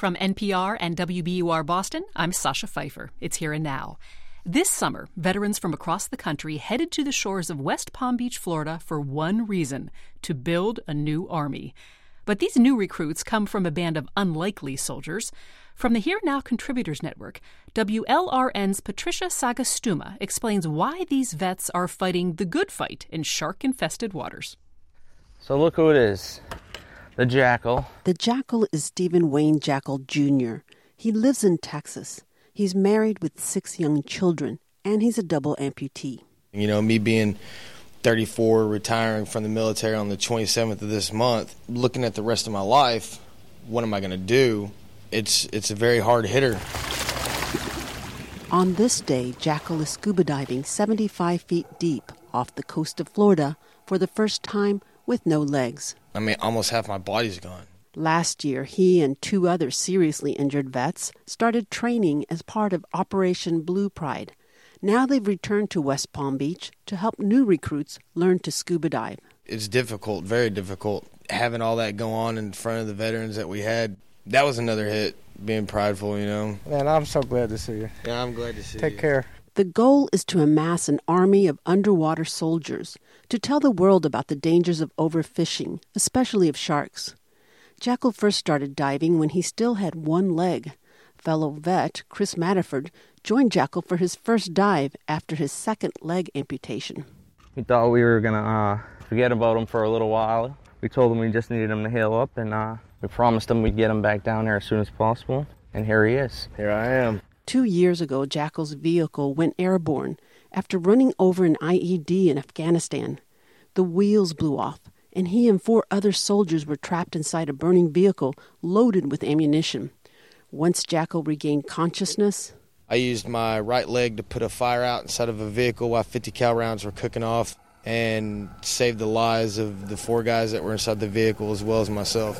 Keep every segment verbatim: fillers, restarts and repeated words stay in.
From N P R and W B U R Boston, I'm Sasha Pfeiffer. It's Here and Now. This summer, veterans from across the country headed to the shores of West Palm Beach, Florida for one reason: to build a new army. But these new recruits come from a band of unlikely soldiers. From the Here and Now Contributors Network, W L R N's Patricia Sagastuma explains why these vets are fighting the good fight in shark-infested waters. So look who it is. The Jackal. The Jackal is Stephen Wayne Jackal Junior He lives in Texas. He's married with six young children, and he's a double amputee. You know, me being thirty-four, retiring from the military on the twenty-seventh of this month, looking at the rest of my life, what am I going to do? It's, it's a very hard hitter. On this day, Jackal is scuba diving seventy-five feet deep off the coast of Florida for the first time with no legs. I mean, almost half my body's gone. Last year, he and two other seriously injured vets started training as part of Operation Blue Pride. Now they've returned to West Palm Beach to help new recruits learn to scuba dive. It's difficult, very difficult, having all that go on in front of the veterans that we had. That was another hit, being prideful, you know. Man, I'm so glad to see you. Yeah, I'm glad to see Take you. Take care. The goal is to amass an army of underwater soldiers to tell the world about the dangers of overfishing, especially of sharks. Jackal first started diving when he still had one leg. Fellow vet Chris Matterford joined Jackal for his first dive after his second leg amputation. We thought we were going to uh, forget about him for a little while. We told him we just needed him to heal up, and uh, we promised him we'd get him back down there as soon as possible. And here he is. Here I am. Two years ago, Jackal's vehicle went airborne after running over an I E D in Afghanistan. The wheels blew off, and he and four other soldiers were trapped inside a burning vehicle loaded with ammunition. Once Jackal regained consciousness, I used my right leg to put a fire out inside of a vehicle while fifty cal rounds were cooking off and saved the lives of the four guys that were inside the vehicle as well as myself.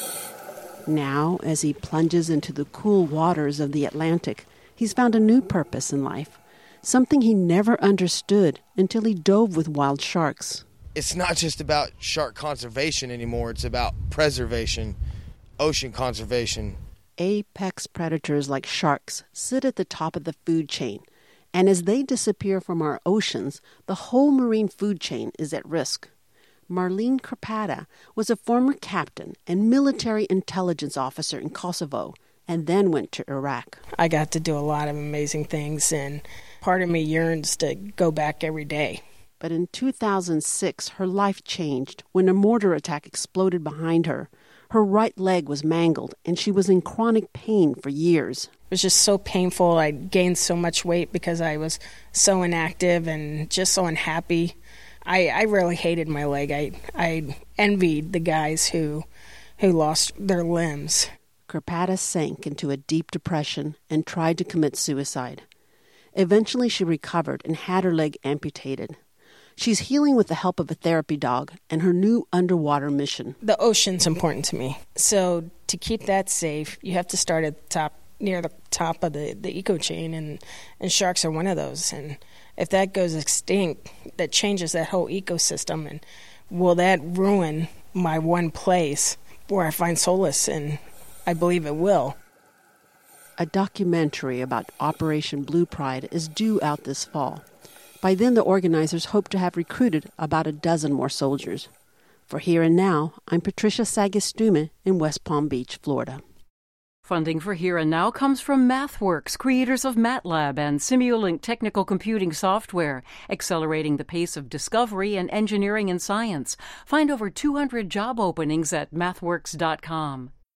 Now, as he plunges into the cool waters of the Atlantic, he's found a new purpose in life, something he never understood until he dove with wild sharks. It's not just about shark conservation anymore. It's about preservation, ocean conservation. Apex predators like sharks sit at the top of the food chain, and as they disappear from our oceans, the whole marine food chain is at risk. Marlene Krpata was a former captain and military intelligence officer in Kosovo, and then went to Iraq. I got to do a lot of amazing things, and part of me yearns to go back every day. But in two thousand six, her life changed when a mortar attack exploded behind her. Her right leg was mangled, and she was in chronic pain for years. It was just so painful. I gained so much weight because I was so inactive and just so unhappy. I, I really hated my leg. I I envied the guys who who lost their limbs. Krpata sank into a deep depression and tried to commit suicide. Eventually she recovered and had her leg amputated. She's healing with the help of a therapy dog and her new underwater mission. The ocean's important to me. So to keep that safe, you have to start at the top, near the top of the, the eco chain, and, and sharks are one of those. And if that goes extinct, that changes that whole ecosystem. And will that ruin my one place where I find solace? And I believe it will. A documentary about Operation Blue Pride is due out this fall. By then, the organizers hope to have recruited about a dozen more soldiers. For Here and Now, I'm Patricia Sagastuma in West Palm Beach, Florida. Funding for Here and Now comes from MathWorks, creators of MATLAB and Simulink technical computing software, accelerating the pace of discovery in engineering and science. Find over two hundred job openings at mathworks dot com.